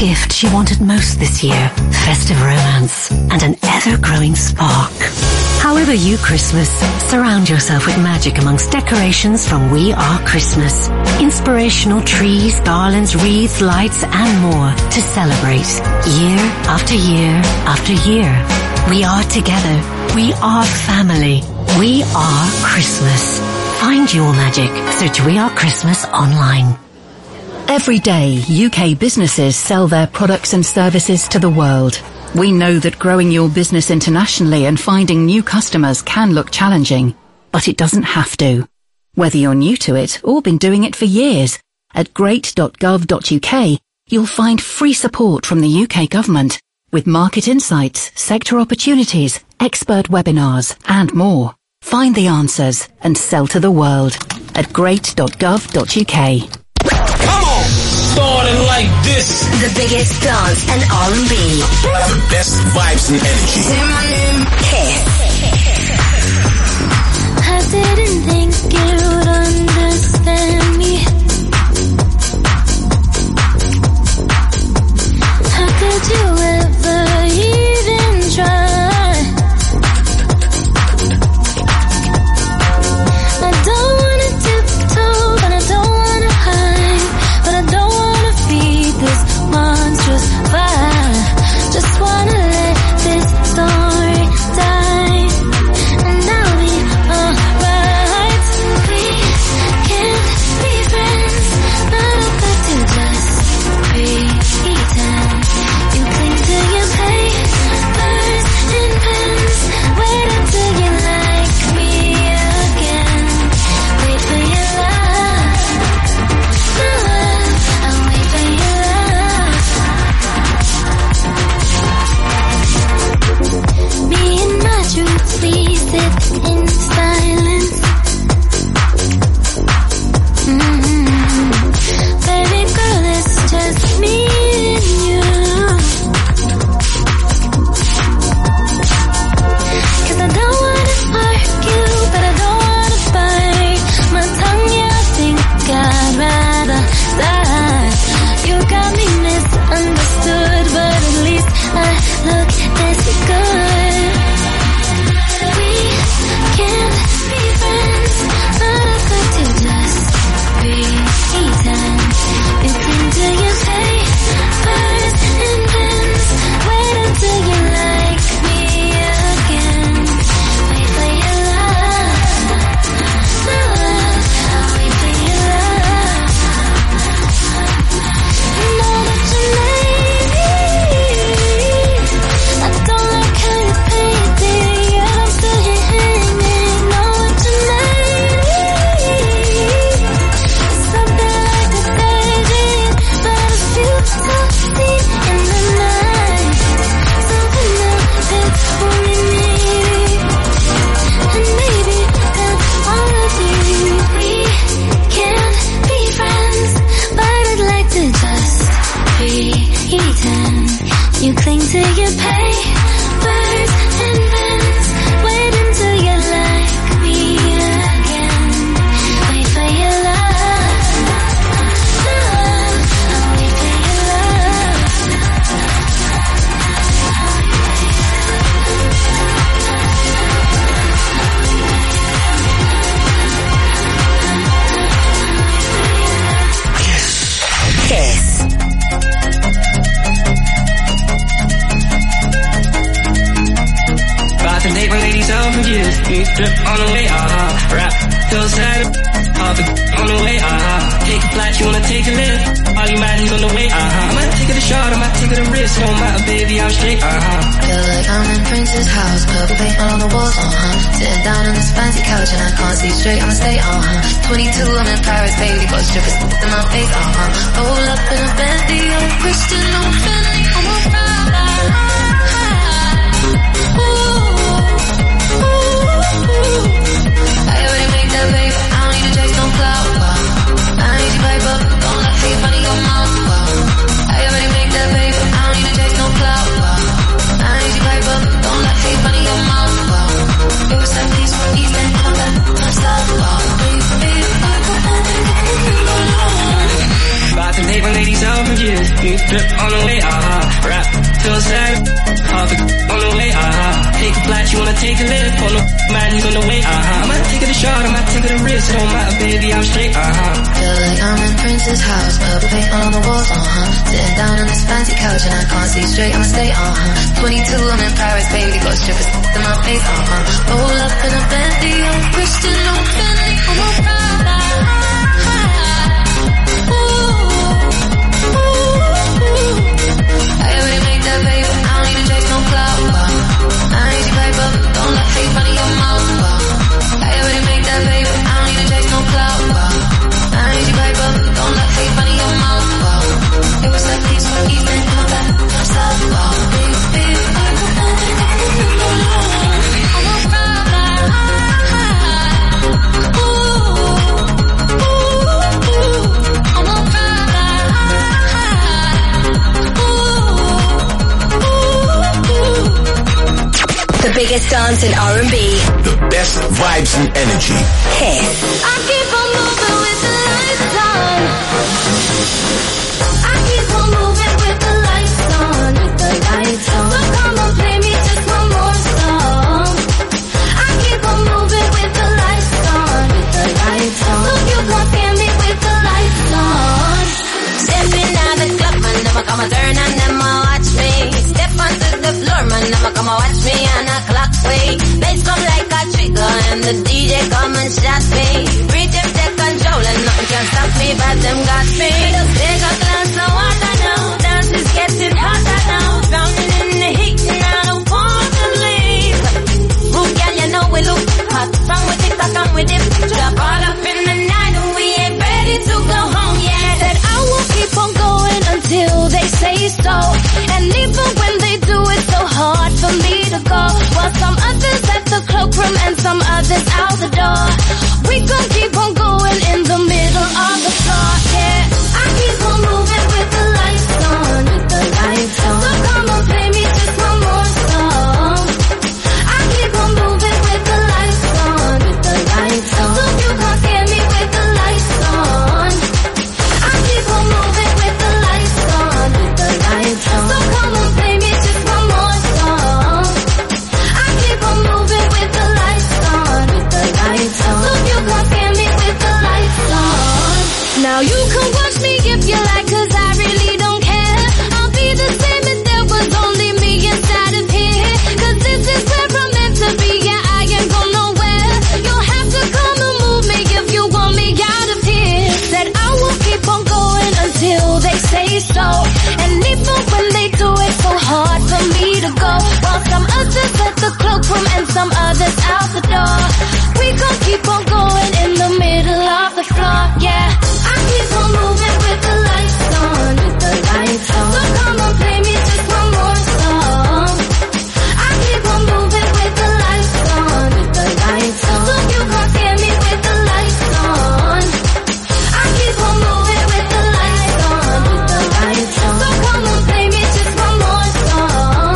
gift she wanted most this year, festive romance and an ever-growing spark. However you Christmas, surround yourself with magic amongst decorations from We Are Christmas. Inspirational trees, garlands, wreaths, lights and more to celebrate year after year after year. We are together. We are family. We are Christmas. Find your magic. Search We Are Christmas online. Every day, UK businesses sell their products and services to the world. We know that growing your business internationally and finding new customers can look challenging, but it doesn't have to. Whether you're new to it or been doing it for years, at great.gov.uk, you'll find free support from the UK government with market insights, sector opportunities, expert webinars, and more. Find the answers and sell to the world at great.gov.uk. Come on! Starting like this. The biggest dance and R&B. The best vibes and energy. Kiss. I didn't think you'd understand me. How could you ever even try? I don't wanna tiptoe, but I don't wanna hide. But I don't wanna feed this monstrous fire. Just wanna let this story die, and I'll be alright. We can't be friends, not if I do just pretend. You cling to your papers and pens. Wait until you like me again. Wait for your love. No love, I'll wait for your love. Me and my truth, we sit in silence. Baby girl, it's just me and you. 'Cause I don't wanna argue, but I don't wanna bite my tongue, yeah, I think I'd rather die. You got me misunderstood, but at least I look this good. We can't be friends, not if I do just pretend. You cling to your papers and pens. Wait until you like me again. Wait for your love. No love, I'll wait for your love. You know that you made me. I don't like how you paint it, yet I'm still here hanging. Know what you made me. Something like a daydream, but a few times deep in the night. Something else that's only me, and maybe that's all I need. We can't be friends, but I'd like to just pretend. You cling to your papers and pens. Wait until you like me again. Wait for your love. No love, I'll wait for your love. Kiss. About to date my ladies out for years. New drip on the way, rap, feel sad. Hard to on the way, take a flight, you wanna take a lift. All you maddies on the way, I might take it a shot, I might take it a risk. Don't matter, baby, I'm straight, Feel like I'm in Prince's house, purple paint on the walls, Sitting down on this fancy couch and I can't see straight, I'ma stay, 22, I'm in Paris, baby, got strippers in my face, Roll up in a Bentley, I'm Christian, I'm Fendi, I'm a Prada. I already make that paper, I don't need to chase no clout, I need you paper, don't let me funny your mouth, I already make that paper, I don't need to chase no clout, I need you paper, don't let me funny your mouth, it was that piece from East End, I'm that, I'm stuck, About to date my ladies out for years. New drip on the way, rap, feel sad, on the way, take a flight, you wanna take a lift, on the man, he's on the way, I might take it a shot, I might take it a risk, it don't matter, baby, I'm straight, Feel like I'm in Prince's house, purple paint all on the walls, sitting down on this fancy couch and I can't see straight, I'ma stay, 22, I'm in Paris, baby, got strippers in my face, roll up in a Bentley, I'm Christian, no Bentley, I'm a Prada. I already make that paper, I don't need to chase no clout, I need your paper, don't let hate run in your mouth, I already make that paper, I don't need to chase no clout, I need your paper, don't let hate run in your mouth, it was like this one evening, come back, I'm south, baby, I'm a Prada, I'm a Prada. The biggest dance in R&B. The best vibes and energy. Kiss. I keep on moving with the lights on. I keep on moving with the lights on. With the lights on. So come on, play me just one more song. I keep on moving with the lights on. With the lights on. So you gon' scare me with the lights on. Stepping out the club, man, I'ma come and turn and I'ma watch me. Step onto the floor, man, I'ma come and watch me on a clock way. Bass come like a trigger and the DJ come and shot me. Rhythm take control and nothing can stop me, but them got me. Just take a glass of water now, dance is getting hotter now. Drowning in the heat and I don't want to leave. Rude girl, you know we look hot, strong with it, I come with it. Drop all up in the night and we ain't ready to go home yet. Said I will keep on going until they say so. And even when they do it so hard for me to go, while some others at the cloakroom and some others out the door, we gon' keep on going in the middle of the floor, yeah. I keep on moving with the lights on, with the lights on. So come on, play me just one more song. I keep on moving with the lights on, with the lights on. So you can't scare me with the lights on. I keep on moving with the lights on, with the lights on. So come on, play me just one more song. I keep on moving with the lights on, with the lights on. So you can't scare me with the lights on. Now you can watch me if you like, 'cause I really don't care. I'll be the same if there was only me inside of here. 'Cause this is where I'm meant to be, yeah, I ain't going nowhere. You'll have to come and move me if you want me out of here. Said I will keep on going until they say so. And even when they do it so hard for me to go, while some others at the cloakroom and some others out the door, we gon' keep on going in the middle of the floor, yeah. I keep on moving with the lights on, with the lights on. So come on, play me just one more song. I keep on moving with the lights on, with the lights on. So you can't scare me with the lights on. I keep on moving with the lights on, with the lights on. So come on, play me just one more song.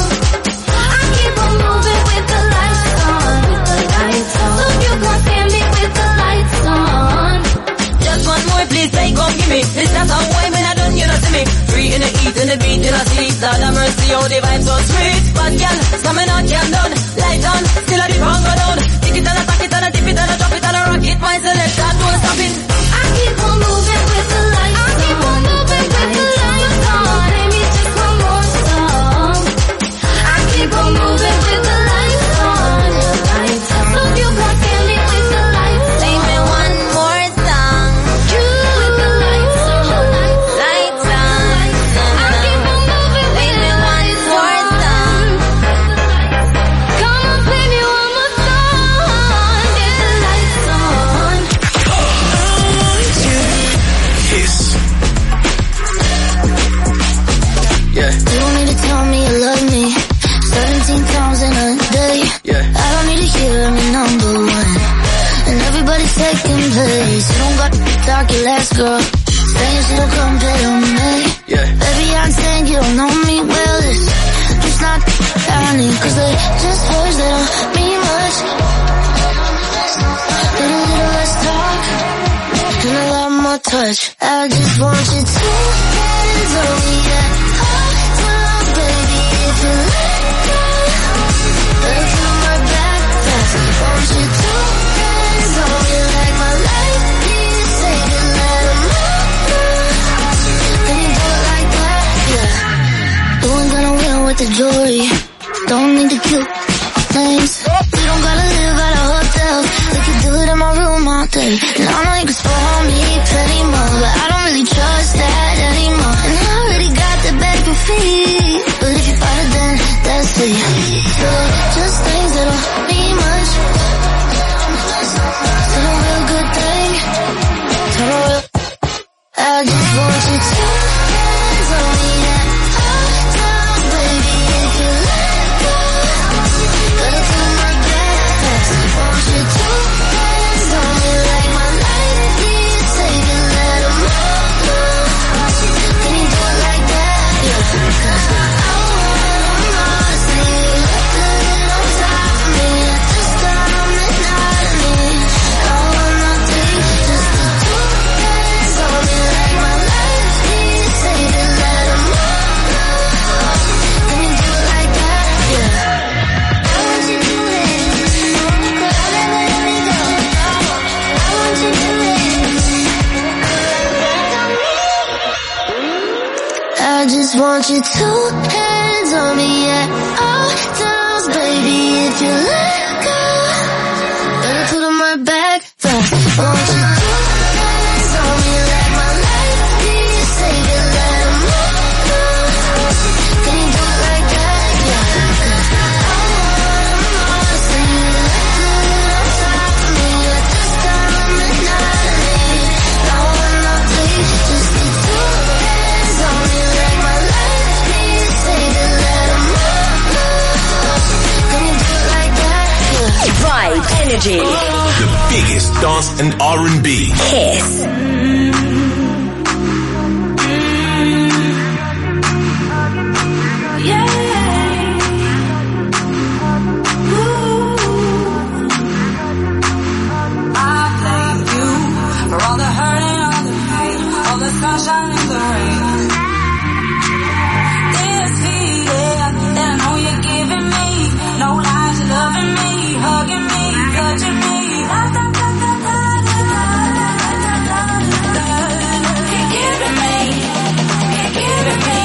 I keep on moving with the lights on, with the lights on. So you can't scare me with the lights on. Just one more, please, say, come give me. This not how way when I done, you know, see me. Free in the heat, in the beat, in the seat. Lord have mercy, how the vibes so sweet. But girl, coming on, calm down. Light on, still a dip on, go down. Tick it and a tack it and a dip it and a drop it and a rock it. My selection, don't stop it. I keep on moving with the lights on. I keep on moving with the lights on. Play me just one more song. I keep on moving with the lights on. So you can't scare me with the lights on. Play me one more song. You with the lights on. Lights on. I keep on moving Play with me the one lights more on. song. Come on, play me one more song. Get the lights on. Kiss. yeah, You don't need to tell me you love me 17 times in a day. yeah. I don't need to hear I'm your number one. And everybody's taking place. You don't got to talk your last girl. Saying she don't compare on me. Yeah. Baby, I'm saying you don't know me well. It's just not happening. 'Cause they just words, they don't mean much. Little less talk and a lot more touch. I just want you to hands on me, yeah. with the jewelry. Don't need the cute names. We don't gotta live at a hotel. We can do it in my room all day. And I know you can spoil me plenty more, but I don't really trust that anymore. And I already got the back and feet, but if you fight it then that's it. So just things that don't mean much. It's a real good thing. I just want you to hands on me at all times, baby. If you let go, gotta do my best. Want you to hands on me like my life needs saving. Let 'em all go. Can you do it like that? Yeah. 'Cause I wanna see you look good on top of me at this time at night. I mean, I wanna take just the two hands on me like my life needs saving. Let 'em all go. Can you do it like that? Yeah. I want you to hands. I'll never let me go. I want you to hands. I just want you two hands on me at all times, baby. If you let go, better put on my back fast. Want you two hands on me like my life needs saving. Let 'em all go. Can you do it like that? Yeah. 'Cause I wanna see you look good on top of me at this time at night. I mean, I wanna take just the two hands on me like my life needs saving. Let 'em all go. Can you do it like that? Yeah. Vibe Energy. The biggest dance and R&B. Kiss. I thank you for all the hurt and all the pain, all the sunshine and the rain. This feeling that I know you're giving me, no lies, you're loving me, hugging me, touching me. You're giving me, you're giving me.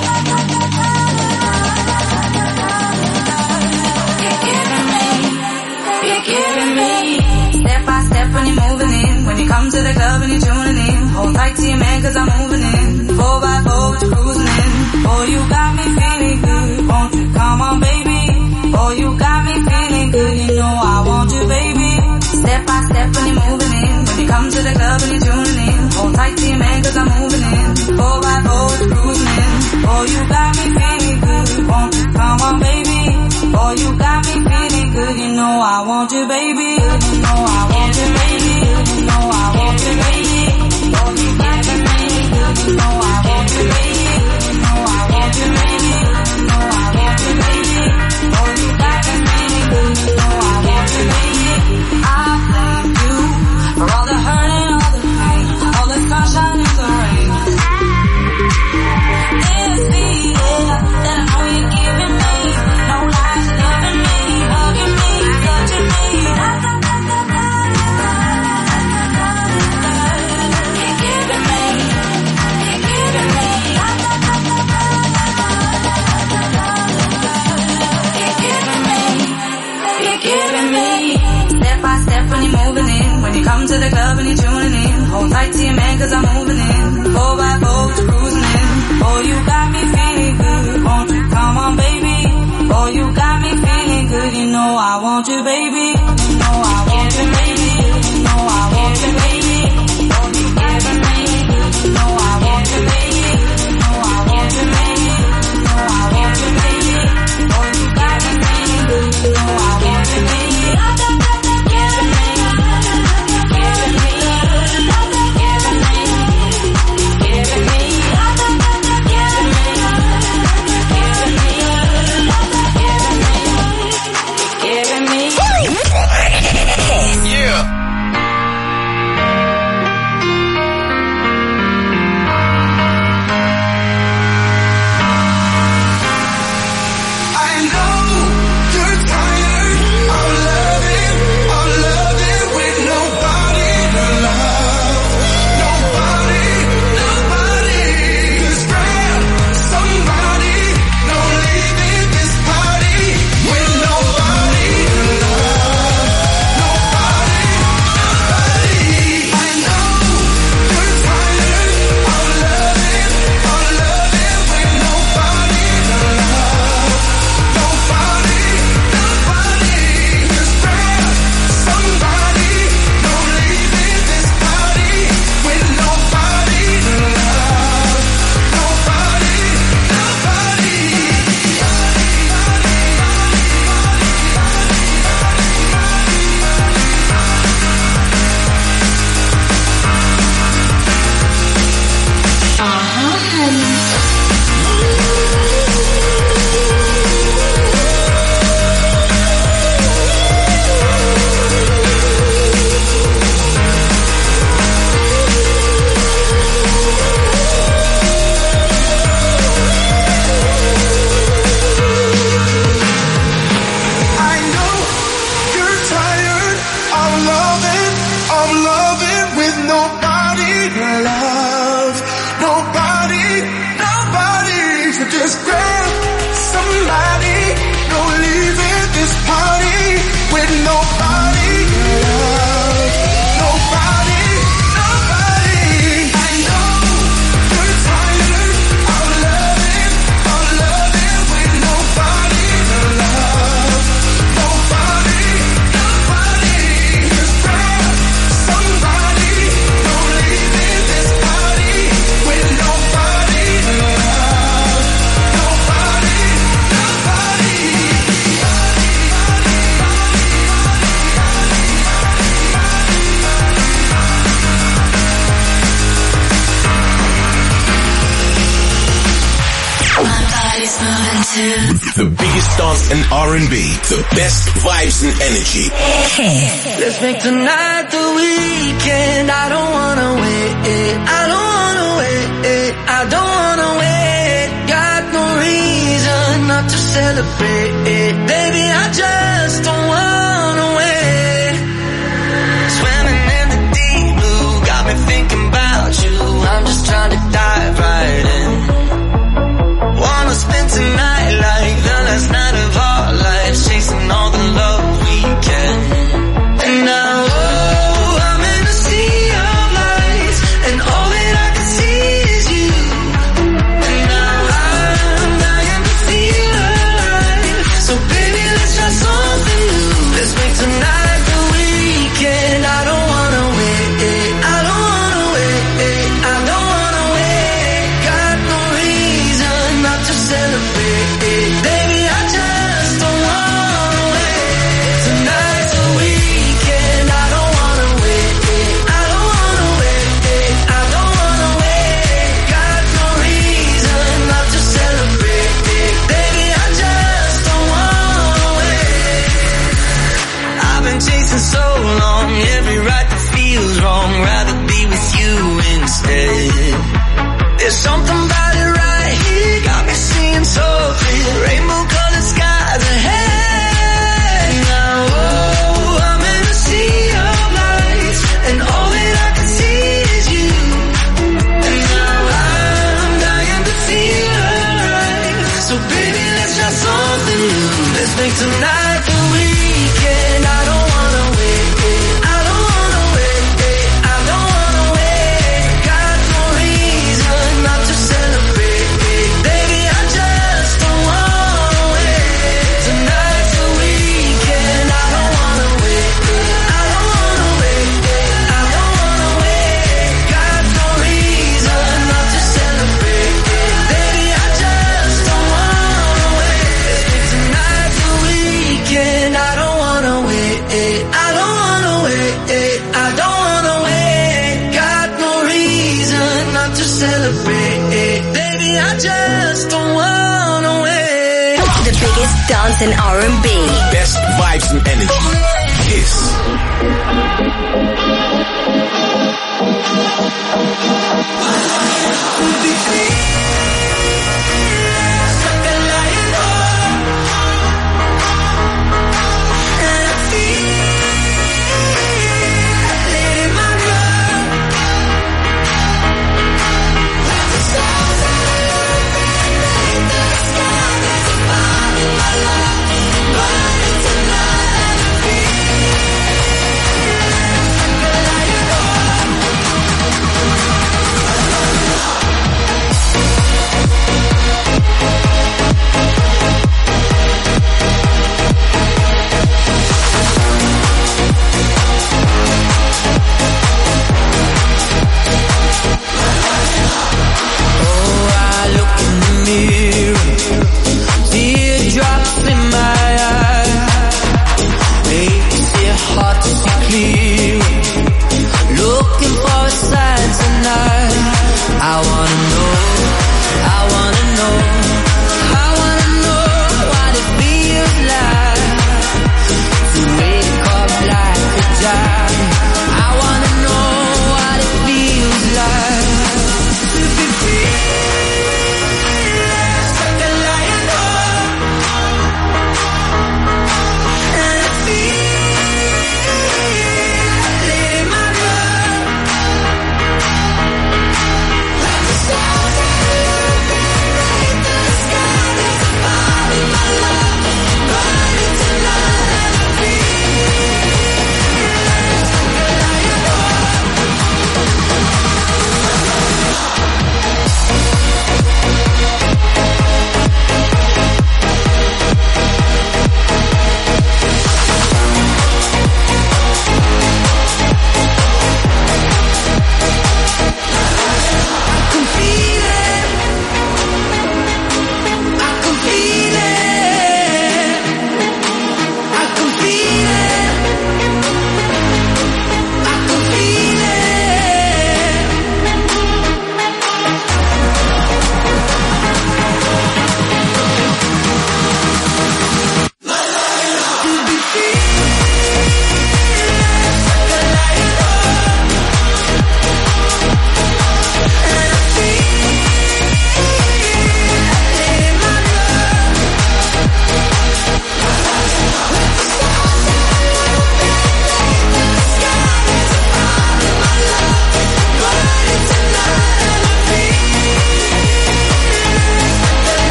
You're giving me, you're giving me. Step by step when you're moving in, when you come to the club and you're tuning in. Hold tight to your man 'cause I'm moving in. 4x4 with you cruising in. Oh, you got me feeling good, won't you come on baby? Oh, you got me feeling good, you know I want you baby. Step by step when you're moving in, when you come to the club and you're tuning in. Hold tight to your man 'cause I'm moving in. 4x4 with you cruising in. Oh, you got me feeling good, won't you come on baby? Oh, you got me feeling good, you know I want you baby. You know I want you baby. You know I want you baby. Oh, you got me feeling good, you know I want you baby. You know I want you baby. You know I want you baby. Oh, you got me feeling good, you know I want you baby. I thank you for all the hurt and all the pain, all the sunshine and the rain. This feeling that I know you're giving me, no lies, you're loving me, hugging me, touching me. You're giving me, you're giving me. You're giving me, you're giving me. Step by step when you're moving in, when you come to the club and you're tuning in. Hold tight to your man 'cause I'm moving in. 4x4 with you cruising in. Oh, you got me feeling good, won't you come on baby? Oh, you got me feeling good, you know I want you baby. You know I want you baby. You know I want you baby. Oh, you got me feeling good, you know I want you baby. You know I want you baby. You know I want you baby. Oh, you got me feeling good, you know I want you baby. Giving me, giving me, giving me, giving me, giving me. Just grab somebody, no leaving this party with nobody to love. Nobody, nobody. I know you're tired of loving with nobody to love. Nobody, nobody. Just grab somebody, no leaving this party with nobody to love. Nobody, nobody. My body's moving too. The biggest dance and R&B, the best vibes and energy. Let's make tonight the weekend. I don't wanna wait. I don't wanna wait. I don't wanna wait. Got no reason not to celebrate. Baby, I just don't wanna wait. Swimming in the deep blue, got me thinking about you. I'm just trying to dive right in. Wanna spend tonight like the last night of our lives, chasing all the love we can. And now, oh, I'm in a sea of lights, and all that I can see is you. And now I'm dying to feel alive. So baby, let's try something new. Let's make tonight the weekend. I don't wanna wait. I don't wanna wait. I don't wanna wait. Got no reason not to celebrate. Baby, I just don't wanna wait. Tonight's the weekend. I don't wanna wait. I don't wanna wait. I don't wanna wait. Got no reason not to celebrate. Baby, I just don't wanna wait. I've been chasing so long, every right that feels wrong. Rather be with you instead. There's something about it right here, got me seeing so clear. Rainbow colored skies ahead. Now, oh, I'm in a sea of lights, and all that I can see is you. And now I'm dying to feel alive. So baby, let's try something new. Let's make tonight the weekend. I don't wanna wait. I don't wanna wait. I don't wanna wait. Got no reason not to celebrate. Baby, I just don't wanna wait. Tonight's the weekend. I don't wanna wait. I don't wanna wait. I don't wanna wait. Got no reason not to celebrate. Baby, I just don't wanna wait. Tonight's the weekend. I don't wanna wait. I don't wanna wait. I don't wanna wait. Got no reason not to celebrate. Baby, I just don't wanna wait. The biggest dance and R&B. Best vibes and energy. Kiss.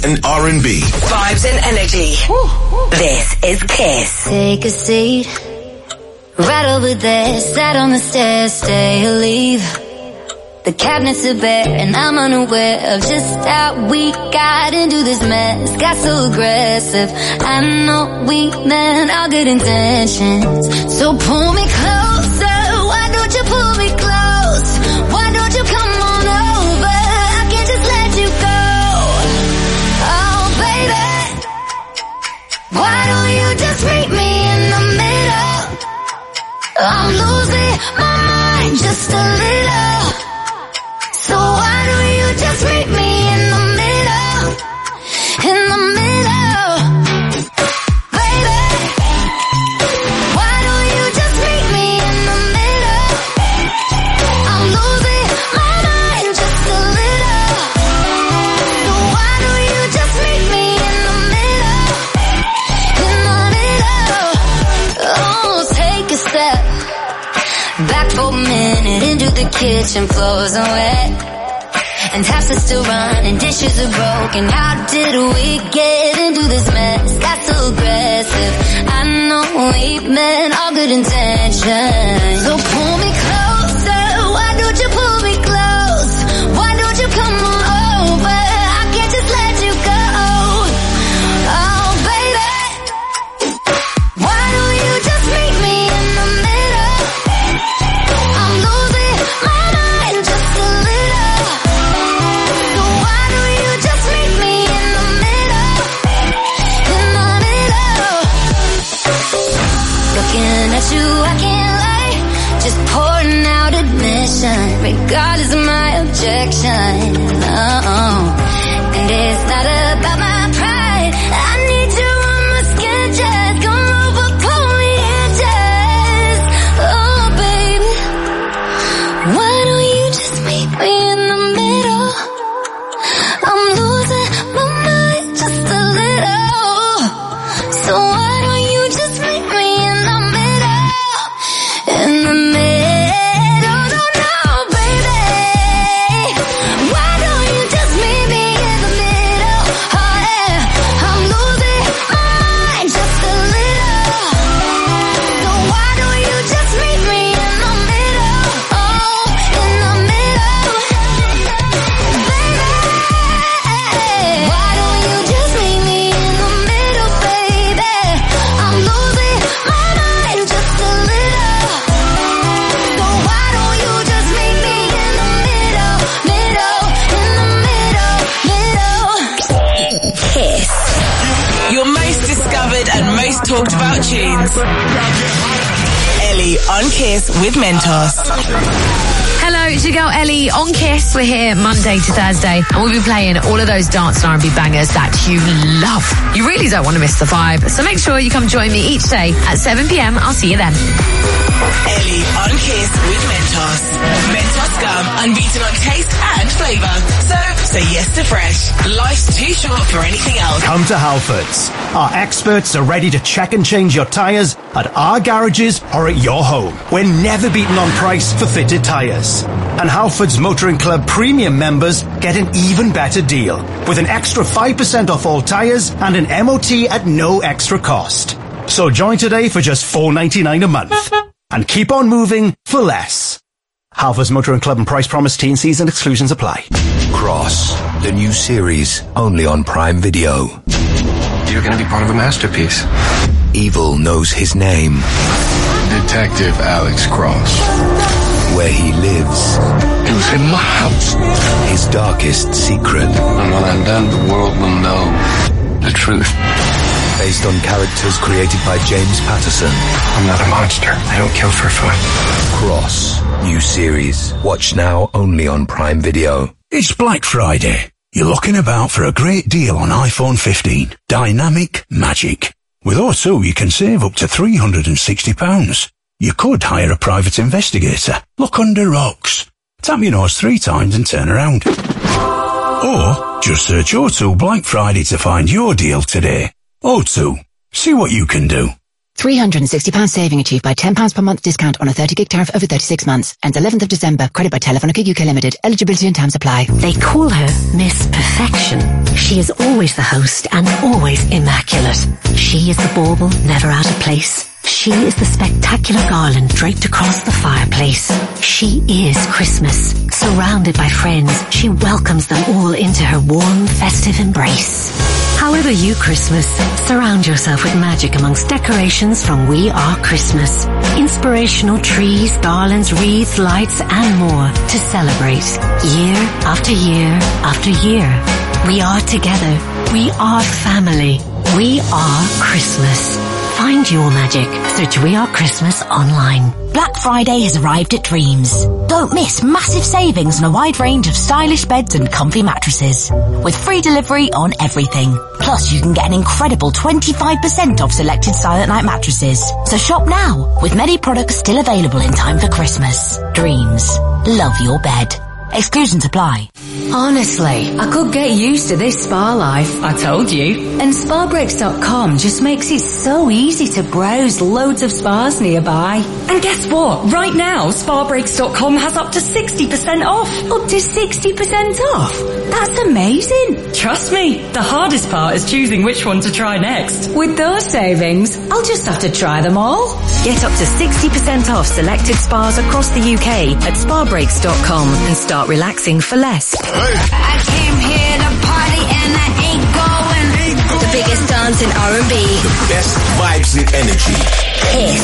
and R&B. Vibes and energy. This is Kiss. Take a seat. Right over there, sat on the stairs, stay or leave. The cabinets are bare and I'm unaware of just how we got into this mess. Got so aggressive. I know we meant all good intentions. So pull me closer. Why don't you pull me close? Why don't you come on over? I can't just let you go. Oh baby, why don't you just meet me in the middle? I'm losing my mind just a little. So why don't you just meet me in the middle? In the middle. Baby, why don't you just meet me in the middle? I'm losing my mind just a little. So why don't you just meet me in the middle? In the middle. Oh, take a step back for a minute into the kitchen, floors are wet and taps are still running, dishes are broken. How did we get into this mess? Got so aggressive. I know we meant all good intentions. So pull me closer. Why don't you pull me close? Why don't you come on over? I can't just let you go. Oh baby, why don't you just meet me in the middle? I'm losing my mind just a little. So why don't you just meet me in the middle? In the middle. Looking at you, I can't lie. Just pouring out admission, regardless of my objection. Oh, and it's not about my pride. I need you on my skin, just come over, pull me in, just. Oh baby, why don't you just meet me in the middle? I'm losing my mind just a little. So why don't you just meet me in the middle? In the middle, no, baby. Why don't you just meet me in the middle? Oh yeah, I'm losing my mind just a little. So why don't you just meet me in the middle? Oh, in the middle. Baby, why don't you just meet me in the middle, baby? I'm losing my mind just a little. So why don't you just meet me in the middle, middle, in the middle, middle. Kiss. Your most discovered and most talked about tunes. Ellie on Kiss with Mentos. Hello, it's your girl Ellie on Kiss. We're here Monday to Thursday and we'll be playing all of those dance and R&B bangers that you love. You really don't want to miss the vibe, so make sure you come join me each day at 7 p.m. I'll see you then. Ellie on Kiss with Mentos. Mentos gum, unbeaten on taste and flavour. So say yes to fresh. Life's too short for anything else. Come to Halfords. Our experts are ready to check and change your tyres at our garages or at your home. We're never beaten on price for fitted tyres. And Halfords Motoring Club Premium members get an even better deal with an extra 5% off all tyres and an MOT at no extra cost. So join today for just $4.99 a month and keep on moving for less. Halfords Motoring Club and price promise, T&Cs and exclusions apply. Cross, the new series, only on Prime Video. You're going to be part of a masterpiece. Evil knows his name. Detective Alex Cross. Where he lives. He was in my house. His darkest secret. And when I'm done, the world will know the truth. Based on characters created by James Patterson. I'm not a monster. I don't kill for fun. Cross, new series. Watch now only on Prime Video. It's Black Friday. You're looking about for a great deal on iPhone 15. Dynamic Magic. With O2, you can save up to £360. You could hire a private investigator. Look under rocks. Tap your nose 3 times and turn around. Or just search O2 Black Friday to find your deal today. O2. See what you can do. £360 saving achieved by £10 per month discount on a 30 gig tariff over 36 months. Ends 11th of December. Credit by Telefonica UK Limited. Eligibility and terms apply. They call her Miss Perfection. She is always the host and always immaculate. She is the bauble, never out of place. She is the spectacular garland draped across the fireplace. She is Christmas. Surrounded by friends, she welcomes them all into her warm, festive embrace. However you Christmas, surround yourself with magic amongst decorations from We Are Christmas. Inspirational trees, garlands, wreaths, lights, and more to celebrate year after year after year. We are together. We are family. We are Christmas. Find your magic. Search We Are Christmas online. Black Friday has arrived at Dreams. Don't miss massive savings on a wide range of stylish beds and comfy mattresses, with free delivery on everything. Plus, you can get an incredible 25% off selected Silent Night mattresses. So shop now, with many products still available in time for Christmas. Dreams. Love your bed. Exclusions apply. Honestly, I could get used to this spa life. I told you. And SpaBreaks.com just makes it so easy to browse loads of spas nearby. And guess what? Right now, SpaBreaks.com has up to 60% off. Up to 60% off? That's amazing. Trust me, the hardest part is choosing which one to try next. With those savings, I'll just have to try them all. Get up to 60% off selected spas across the UK at SpaBreaks.com and start relaxing for less. I came here to party and I ain't going. The biggest dance in R&B. The best vibes and energy. Kiss.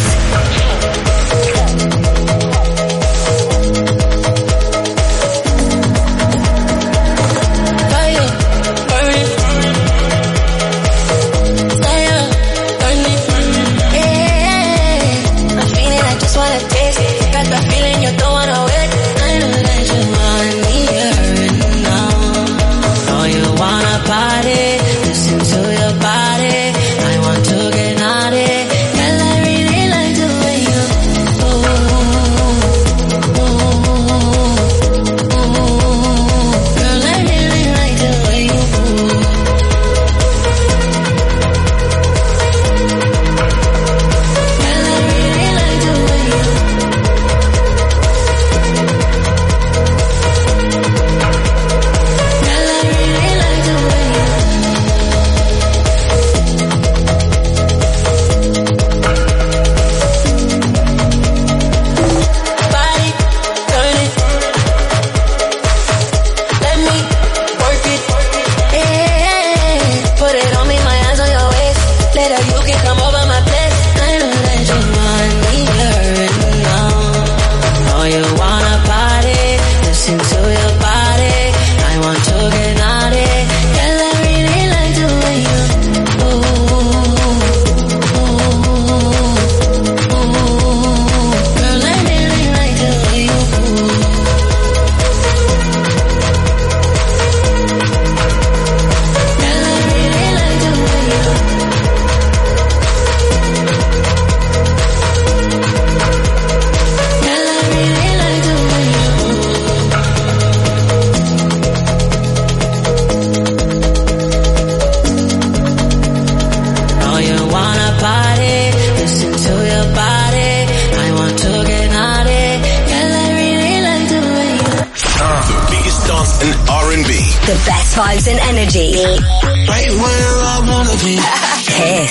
Vibes and energy. Right where I wanna be. Kiss.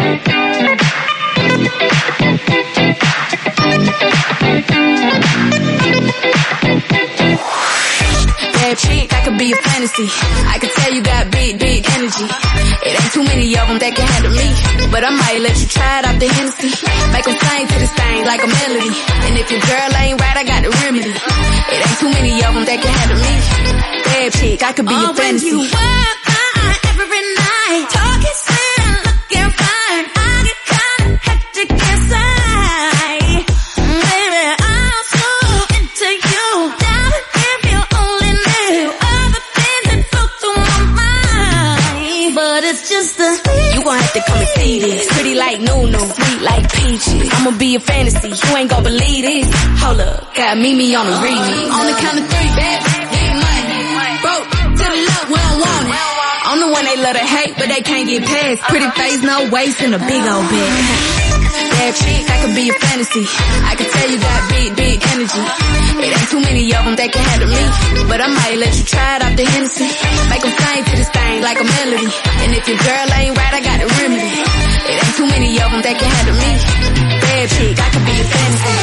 Bad chick, I could be a fantasy. I could tell you got big energy. It ain't too many of them that can handle me, but I might let you try it out the Hennessy. Make them sing to this thing like a melody. And if your girl ain't right, I got the remedy. It ain't too many of them that can handle me. Bad chick, I could be your fantasy. When you walk by every night, talking sweet, looking fine, I get kinda hectic inside. Baby, I'm so into you. Now if you only knew all the things that flow through my mind. But it's just a you gon' have to come and see this. Pretty like Nunu, sweet like peaches. I'ma be a fantasy, you ain't gon' believe this. Hold up, got Mimi on the remix. On the count of three, baby. Broke to the love, we don't want it. I'm the one they love to hate, but they can't get past. Pretty face, no waist, and a big old bag. bad chick, I could be a fantasy. I can tell you got big energy. It ain't too many of them that can handle me, but I might let you try it off the Hennessy. Make them sing to this thing like a melody. And if your girl ain't right, I got the remedy. It ain't too many of them that can handle me. Bad chick, I could be a fantasy.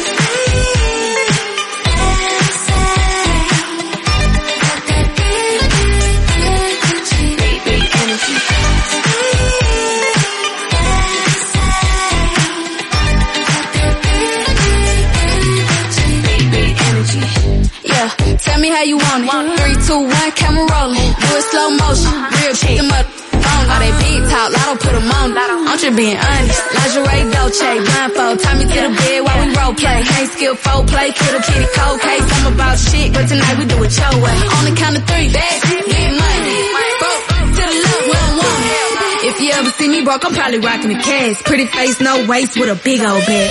Tell me how you want it. 3, 2, 1, camera rolling. Do it slow motion. Real chick, them up phone. All they big talk, Lotto put them on. I'm just being honest. Lingerie, Dolce, blindfold. Tie me to the bed while we role play. Ain't skill, foreplay, kiddo, kitty, cold case. I'm about shit, but tonight we do it your way. On the count of 3, bad, get money. Broke to the left, we don't want it. If you ever see me broke, I'm probably rocking the cash. Pretty face, no waist, with a big old bag.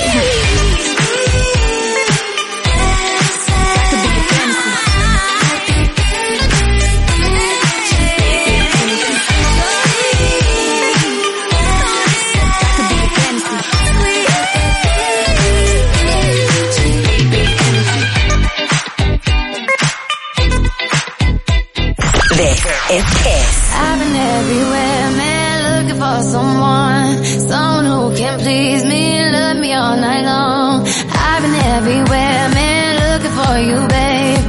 This is Kiss. I've been everywhere, man, looking for someone who can please me, love me all night long. I've been everywhere, man, looking for you, babe,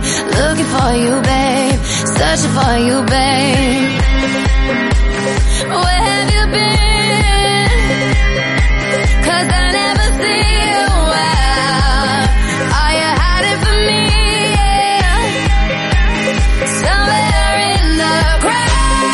searching for you, babe. Where have you been? 'Cause I never see you out. Are you hiding from me? Somewhere in the crowd.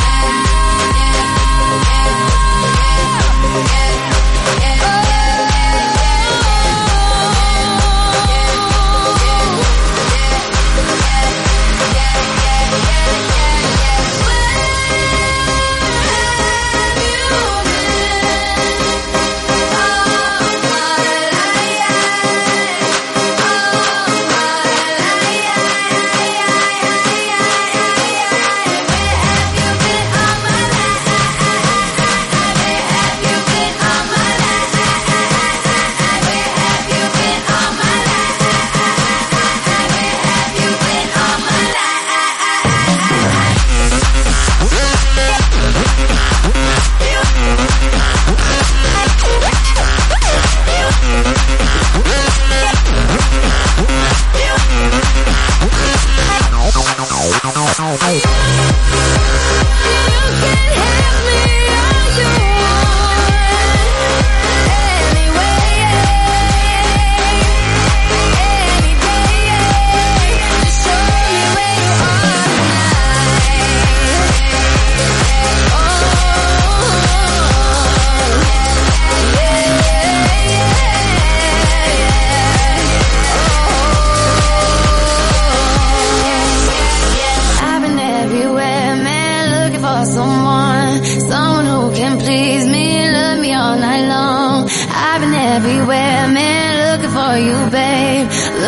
Someone who can please me, love me all night long. I've been everywhere, man, looking for you, babe,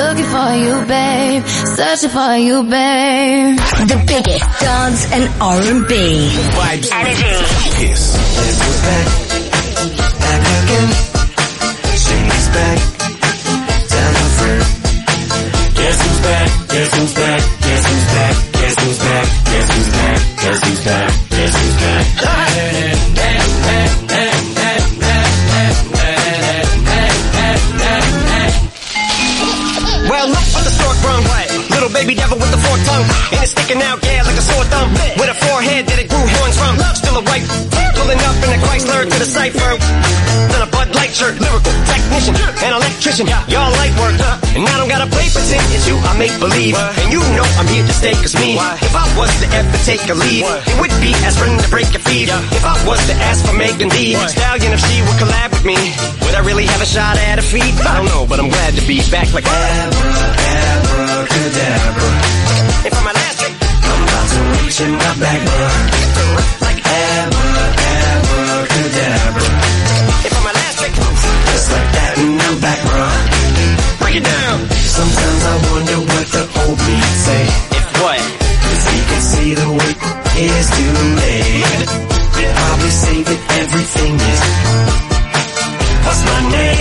searching for you, babe. The biggest dance and R&B. Vibes. Energy. Kiss. Guess who's back? Back again. Shady's back. Tell a friend. Guess who's back? Guess who's back? Guess who's back? Guess who's back? Guess who's back? Guess who's back? Guess who's back? Well, look what the stork brung. Little baby devil with the forked tongue, and it's sticking out, yeah, like a sore thumb. With a forehead that it grew horns from. Still a white, pulling up in a Chrysler to the cipher. Then a Bud Light shirt, lyrical technician, an electrician. Y'all light work, and I don't gotta play pretend. It's you, I make believe, and you know I'm here to stay. 'Cause me, if I was to ever take a leave, it would be aspirin to break your feet. If I was to ask for Megan Thee Stallion, if she would collab with me, would I really have a shot at a feat? I don't know, but I'm glad to be back like abracadabra. If I'm elastic, I'm about to reach in my back, like abracadabra. If I'm elastic, just like that, and I'm back, break it down. Sometimes I wonder what the old me say. If what? 'Cause he can see the wait is too late. Probably say that everything is. What's my name?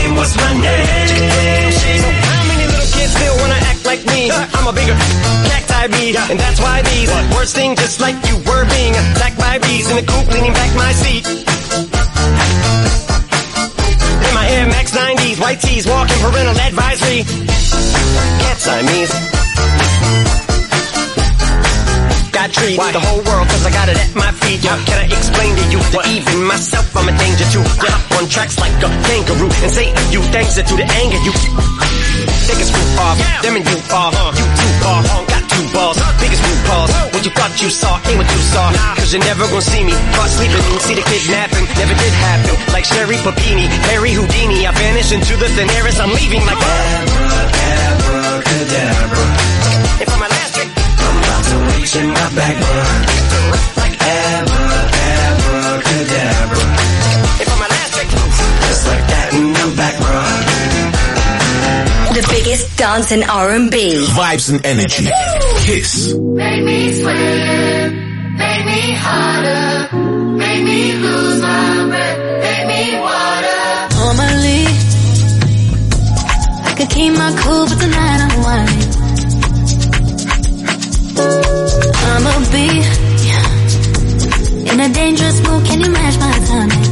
by me. And that's why these words sting just like you were being attacked by bees in the coop, leaning back my seat. In my Air Max 90s, white tees, walking parental advisory. Can't Siamese. I treat the whole world cause I got it at my feet. How can I explain to you that even myself I'm a danger to? I hop on tracks like a kangaroo and say a few things that to the anger you. Take a screw off, them and you are. You too far, got two balls, biggest blue balls. What you thought you saw ain't what you saw. Cause you're never gonna see me caught sleeping. See the kidnapping, never did happen. Like Sherry Papini, Harry Houdini, I vanish into the thin air as I'm leaving like abracadabra. And for my last trick, I'm about to reach in my back, like abracadabra. And for my last trick, just like that in the back, The biggest dance in R&B. Vibes and energy. Kiss. Make me swim, make me harder, make me lose my breath, make me water. Normally, I could keep my cool, but tonight I'm whining. I'ma be in a dangerous mood, can you match my timing?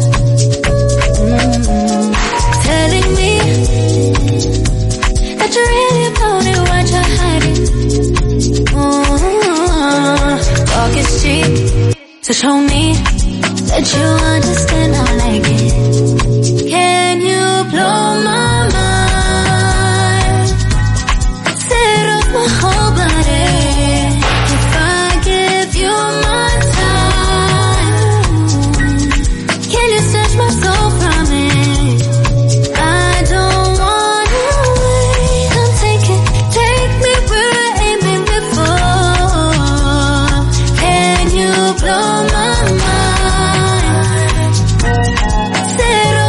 Telling me that you're really about it, what you're hiding. Talk is cheap, so show me that you understand I like it. Can you blow my mind? Set off my whole body. If I give you my time, can you snatch my soul from it? I don't wanna wait. Come take me where I ain't been before. Can you blow my mind? Set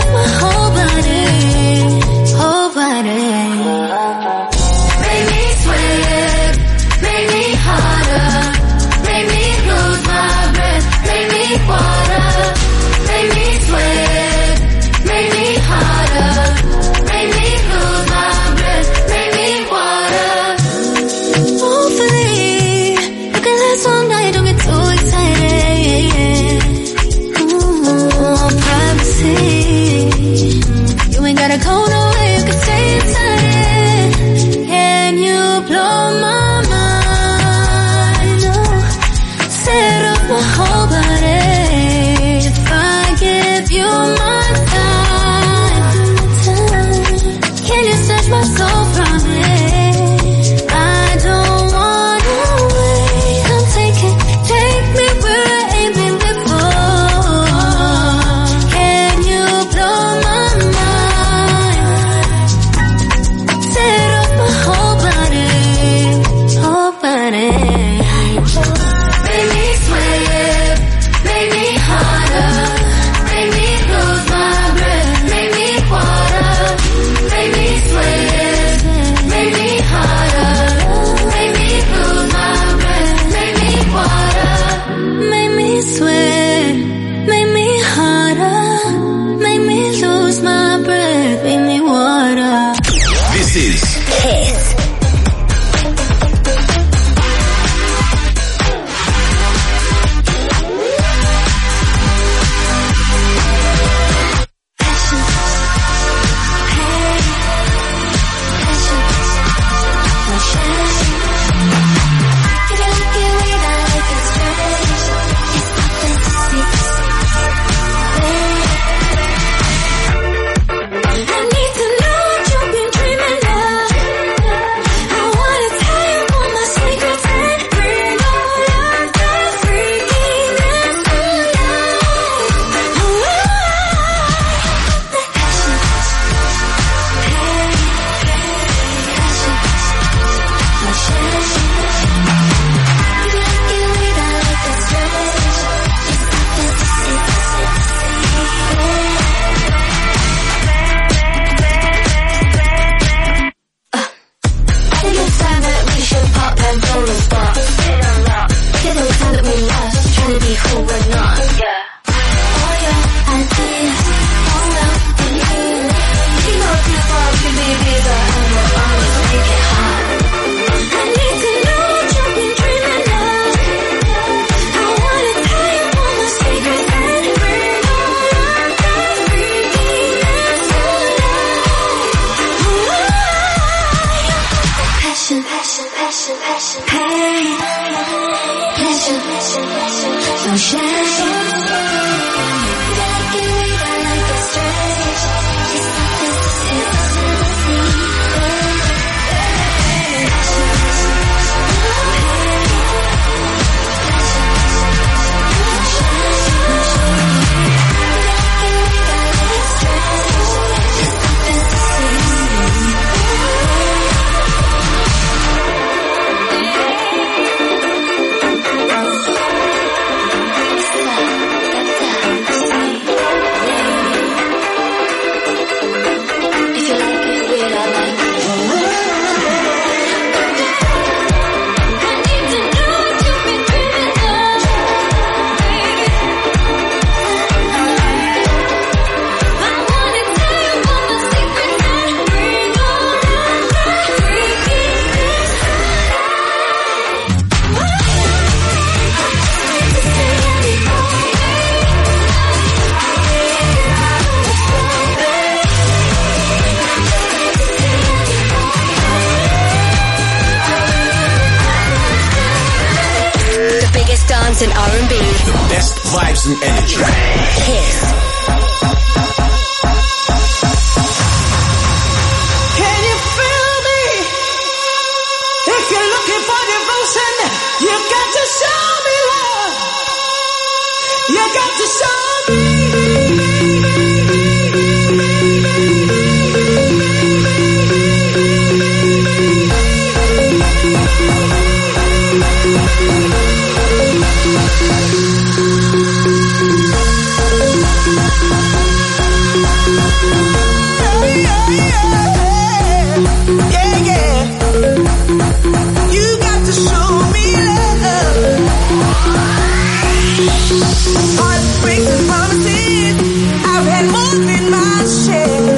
pain, pleasure, no shame. dance and R&B. The best vibes and energy. Kiss. Can you feel me? If you're looking for devotion, you got to show me love. You got to show me. Heartbreaks and promises, I've had more than my share.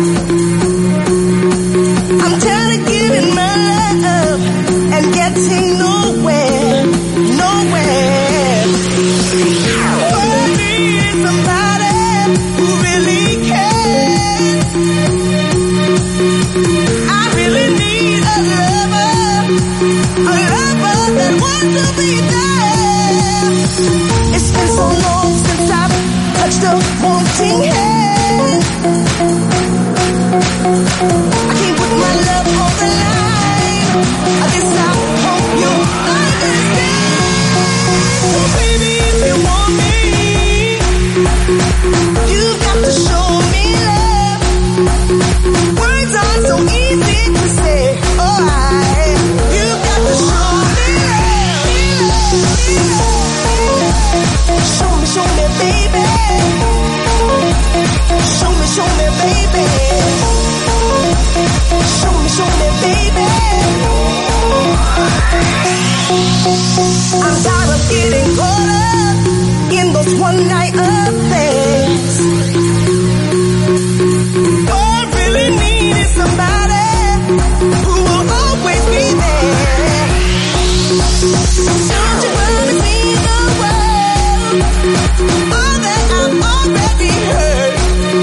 I'm tired of giving my love and getting nowhere, nowhere. I need somebody who really cares. I really need a lover that wants to be there. It's been so long since I've touched a wanting hand. I can't put my love on the line. I guess I hope you understand. So baby, if you want me, you've got to show me love. Words aren't so easy to say. Oh, you've got to show me love. Show me, baby. Show me, baby. Show me, baby. I'm tired of getting caught up in those one night affairs. All I really need is somebody who will always be there. Don't you promise me the world, all that I've already heard.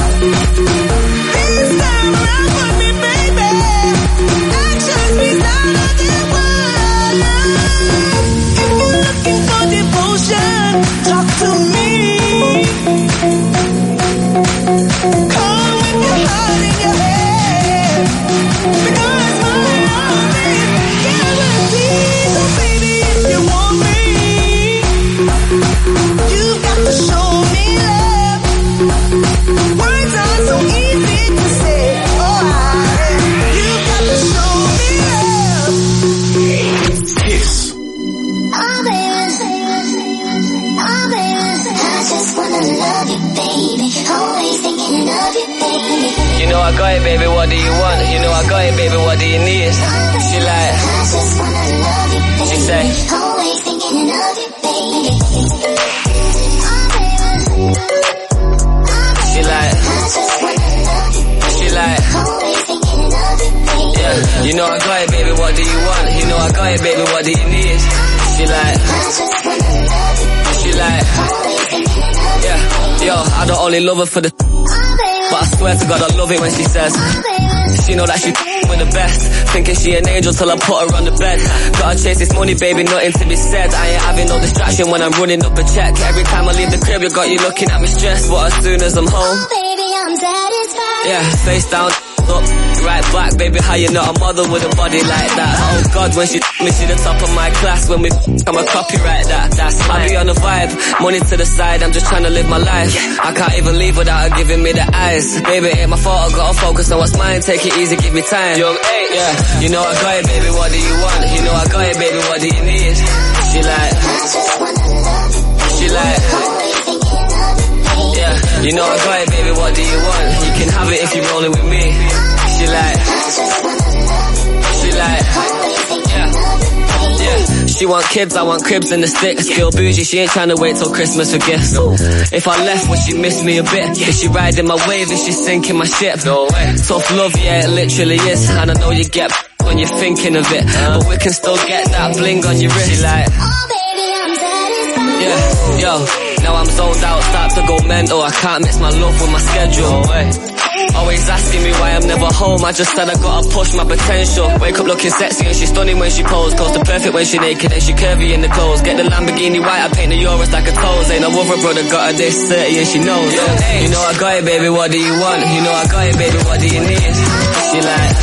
This time around for me, baby. Action speaks louder than words. If you're looking for devotion, talk to me. Come with your heart in your hand, because my love is guaranteed. So baby, if you want me, you've got to show me love. Words aren't so easy to say. Oh, you've got to show me love. Kiss. Oh, baby, I just wanna love you, baby. Always thinking of you, baby. You know I got it, baby, what do you want? You know I got it, baby, what do you need? She like, I just wanna love you, baby. she say, Always thinking of you, baby. she like, she like, yeah. You know I got it, baby, what do you want? You know I got it, baby, what do you need? She like, she like, yeah. Yo, I don't only love her for the, but I swear to God I love it when she says she know that she with the best. Thinking she an angel till I put her on the bed. Gotta chase this money, baby, nothing to be said. I ain't having no distraction when I'm running up a check. Every time I leave the crib, you got you looking at me stressed. But as soon as I'm home, baby, I'm satisfied. yeah, face down, up, right back, baby, how you not a mother with a body like that? Oh God, when she me, she the top of my class. When we I'm a copyright that. That's I be on the vibe, money to the side, I'm just trying to live my life. I can't even leave without her giving me the eyes. Baby, ain't my fault, I gotta focus on what's mine. Take it easy, give me time. Young 8, yeah, you know I got it, baby, what do you want? You know I got it, baby, what do you need? She like, yeah, you know I got it, baby, what do you want? You can have it if you're rolling with me. She like, yeah. She want kids, I want cribs and the sticks. Still bougie, she ain't trying to wait till Christmas for gifts. If I left, would she miss me a bit? Is she riding my wave? Is she sinking my ship? No way. Tough love, yeah, it literally is. And I know you get when you're thinking of it, but we can still get that bling on your wrist. She like, yeah, yo, now I'm zoned out, start to go mental. I can't mix my love with my schedule. Always asking me why I'm never home. I just said I gotta push my potential. Wake up looking sexy and she's stunning when she pose. Close to perfect when she naked and she curvy in the clothes. Get the Lamborghini white, I paint the Euros like a toes. Ain't no other brother got her this 30 and she knows. You know I got it, baby, what do you want? You know I got it, baby, what do you need? She like,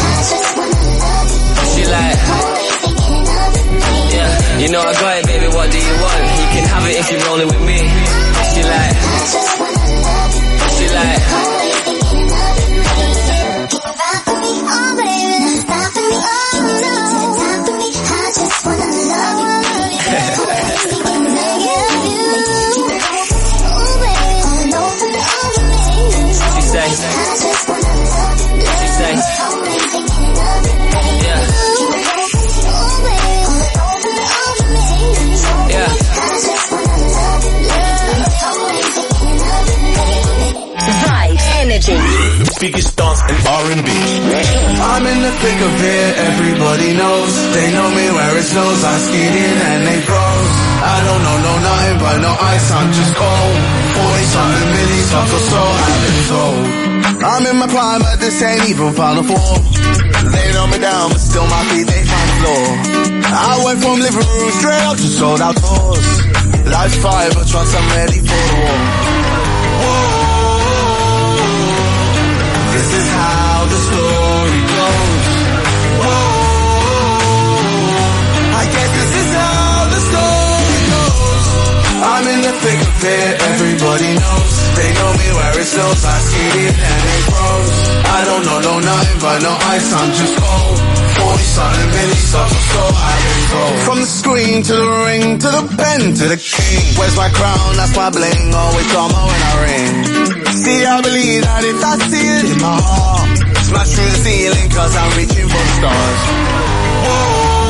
yeah, you know I got it, baby, what do you want? You can have it if you're rolling with me. She like, The biggest dance in R&B. I'm in the thick of it, everybody knows. They know me where it snows, I skid in and they froze. I don't know nothing but no ice, I'm just cold. 40-something million songs or so I've been told. I'm in my prime, but this ain't even Final Four. They know me down, but still my feet, they find the floor. I went from living room straight up to sold out tours. Life's fire, but trust I'm ready for the war. Whoa. This is how the story goes. Whoa, I guess this is how the story goes. I'm in the thick of it, everybody knows. They know me where it snows, I skid in and they froze. I don't know nothing but no ice, I'm just cold. 40-something million songs or so I've been told. From the screen to the ring, to the pen, to the king. Where's my crown, that's my bling, always drama when I ring. See, I believe that if I see it in my heart, smash through the ceiling cause I'm reaching for the stars. Whoa,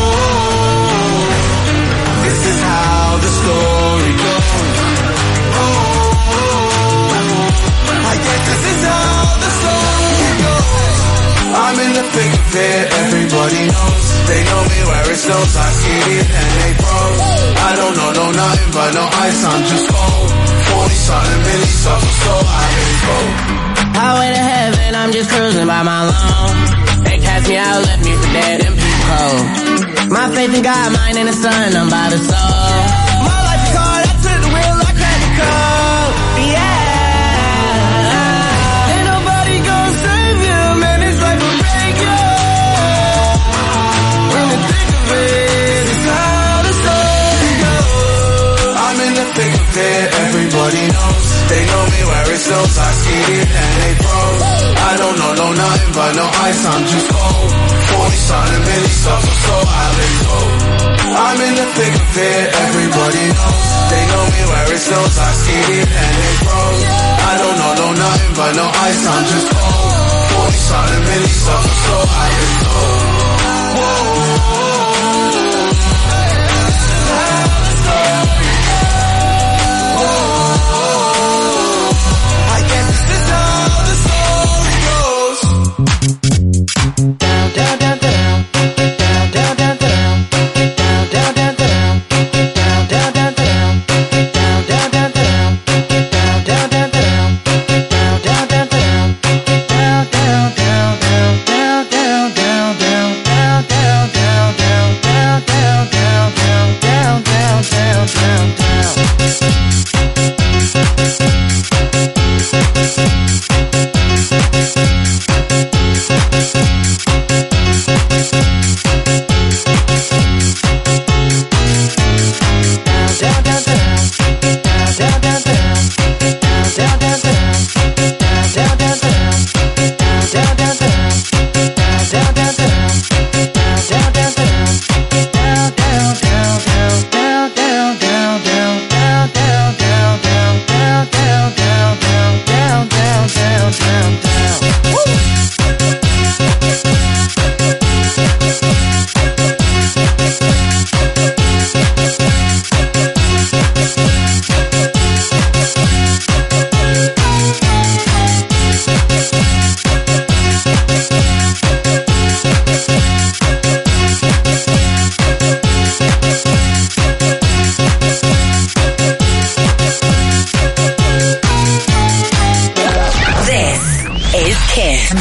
this is how the story goes. I guess this is how the story goes. I'm in the thick of it, everybody knows. They know me where it snows, I skid in and they froze. I don't know nothing but no ice, I'm just cold. 40-something million songs or so I've been told. Highway to heaven, I'm just cruising by my lawn. They cast me out, left me for dead and people cold. My faith in God, mine in the sun, I'm by the soul. My life is hard, I took the wheel, I cracked the code. Yeah. Ain't nobody gonna save you, man, it's like a break. In the thick of it, it's how the story goes. I'm in the thick of it, everybody knows. They know me where it snows, I skid in and they froze. I don't know nothing but no ice, I'm just cold. 40-something million songs or so I've been told. I'm in the thick of it, everybody knows. They know me where it snows, I skid in and they froze. I don't know nothing but no ice, I'm just cold. 40-something million songs or so I've been told. Whoa.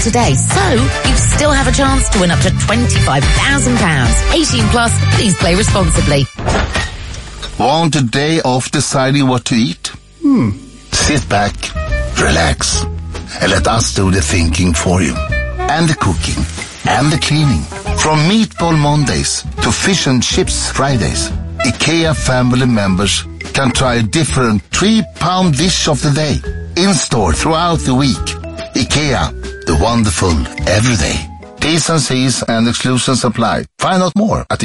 today, so you still have a chance to win up to £25,000. 18 plus, please play responsibly. Want a day off deciding what to eat? Sit back, relax, and let us do the thinking for you. And the cooking, and the cleaning. From Meatball Mondays to Fish and Chips Fridays, IKEA family members can try a different 3-pound dish of the day. In-store throughout the week. IKEA, the wonderful everyday. T's and C's and exclusions apply. Find out more at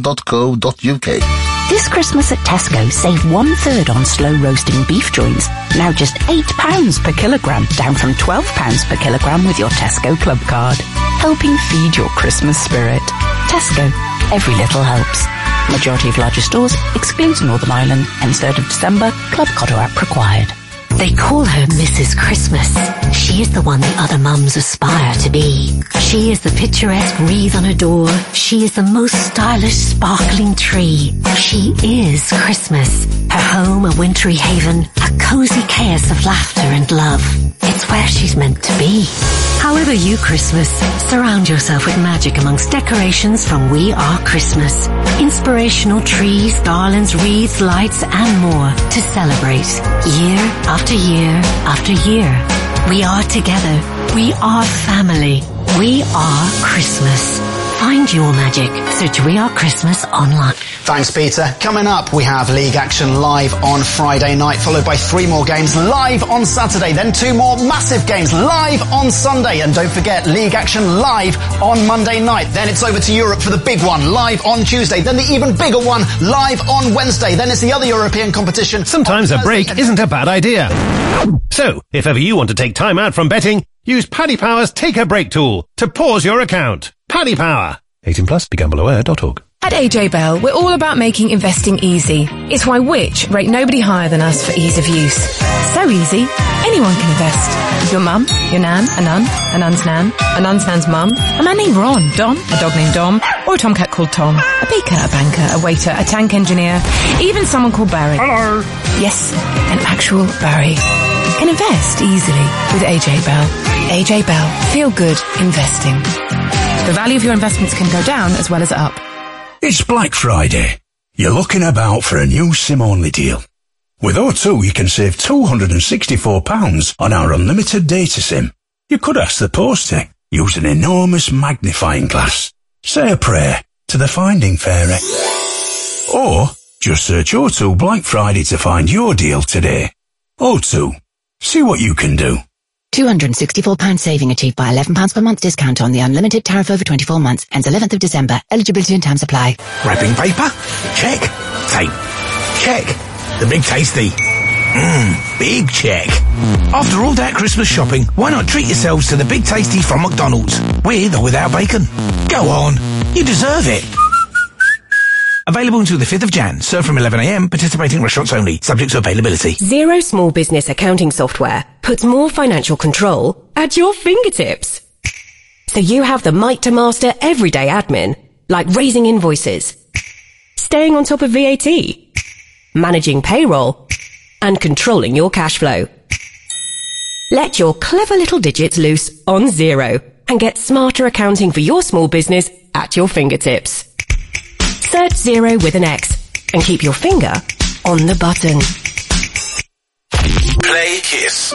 ikea.co.uk. This Christmas at Tesco, save 1/3 on slow roasting beef joints. Now just £8 per kilogram, down from £12 per kilogram with your Tesco Club card. Helping feed your Christmas spirit. Tesco, every little helps. Majority of larger stores, excludes Northern Ireland, and 3rd of December, Club Cotto app required. They call her Mrs. Christmas. She is the one the other mums aspire to be. She is the picturesque wreath on a door. She is the most stylish, sparkling tree. She is Christmas. Her home a wintry haven, a cozy chaos of laughter and love. It's where she's meant to be. However you Christmas, surround yourself with magic amongst decorations from We Are Christmas. Inspirational trees, garlands, wreaths, lights and more to celebrate year after year after year. We are together. We are family. We are Christmas. Find your magic. Search We Are Christmas online. Thanks, Peter. Coming up, we have League Action live on Friday night, followed by 3 more games live on Saturday, then 2 more massive games live on Sunday. And don't forget, League Action live on Monday night. Then it's over to Europe for the big one, live on Tuesday. Then the even bigger one, live on Wednesday. Then it's the other European competition. Sometimes a break isn't a bad idea. So, if ever you want to take time out from betting, use Paddy Power's Take a Break tool to pause your account. Paddy Power. 18 plus, begambleaware.org. At AJ Bell, we're all about making investing easy. It's why Which rate nobody higher than us for ease of use. So easy, anyone can invest. Your mum, your nan, a nun's nan, a nun's nan's mum, a man named Ron, Don, a dog named Dom, or a tomcat called Tom, a baker, a banker, a waiter, a tank engineer, even someone called Barry. Hello. Yes, an actual Barry. Can invest easily with AJ Bell. AJ Bell. Feel good investing. The value of your investments can go down as well as up. It's Black Friday. You're looking about for a new SIM-only deal. With O2, you can save £264 on our unlimited data SIM. You could ask the poster, use an enormous magnifying glass, say a prayer to the Finding Fairy. Or just search O2 Black Friday to find your deal today. O2. See what you can do. £264 saving achieved by £11 per month discount on the unlimited tariff over 24 months. Ends 11th of December. Eligibility and terms apply. Wrapping paper? Check. Tape? Check. The Big Tasty? Big check. After all that Christmas shopping, why not treat yourselves to the Big Tasty from McDonald's? With or without bacon? Go on. You deserve it. Available until the 5th of Jan. Served from 11 a.m. Participating restaurants only. Subject to availability. Xero small business accounting software puts more financial control at your fingertips. So you have the might to master everyday admin, like raising invoices, staying on top of VAT, managing payroll, and controlling your cash flow. Let your clever little digits loose on Xero and get smarter accounting for your small business at your fingertips. Search Xero with an X and keep your finger on the button. Play Kiss.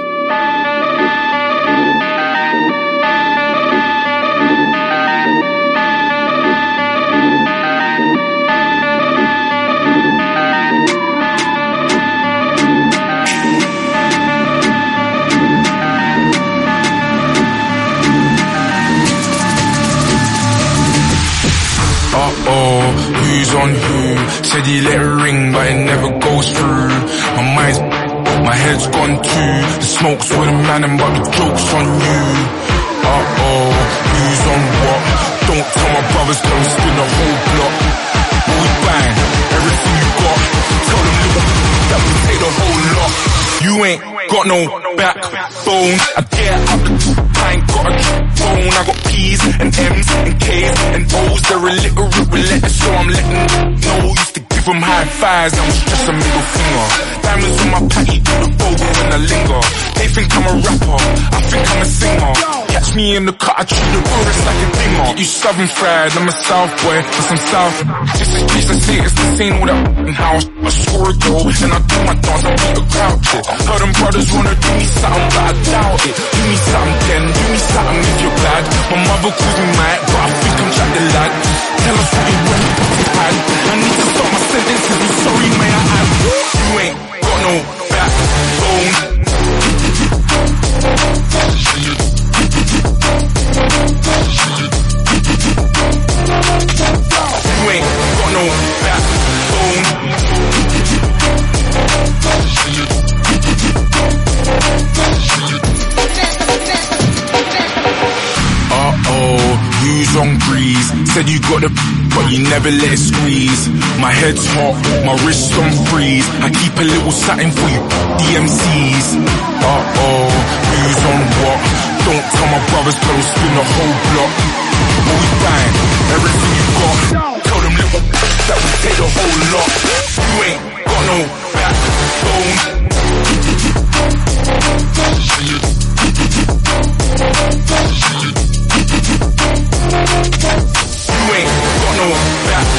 Who's on who? Said he let it ring, but it never goes through. My head's gone too. The smoke's with a man, but the joke's on you. Who's on what? Don't tell my brothers, don't spin the whole block. We bang, everything you got. Tell them little that we take the whole lot. You ain't got no backbone. I get up, I ain't got a phone. I got P's and M's and K's and O's. They're illiterate with letters, so I'm letting know. Used to give them high fives, now it's just a middle finger. Diamonds on my patty, do the bowl when I linger. They think I'm a rapper, I think I'm a singer. Yeah, catch me in the cut, I treat the chorus like a dinger. You southern fried, I'm a south boy, but I'm south. Just in case I say it's the same with that house. I score a goal, and I do my dance, I beat a crowd shit. Heard them brothers wanna do me something, but I doubt it. Do me something then, do me something if you're glad. My mother calls me mad, but I think I'm Jack the Lad. Tell us what you want, man. I need to stop my sentences, I'm sorry, may I add. You ain't got no backbone. You ain't got no backbone. Use on breeze. Said you got the but you never let it squeeze. My head's hot, my wrist on freeze. I keep a little something for you DMCs. Who's on what? Don't tell my brothers go spin the whole block. But we bang, everything you got. Tell them little that we take the whole lot. You ain't got no backbone. You ain't got no back.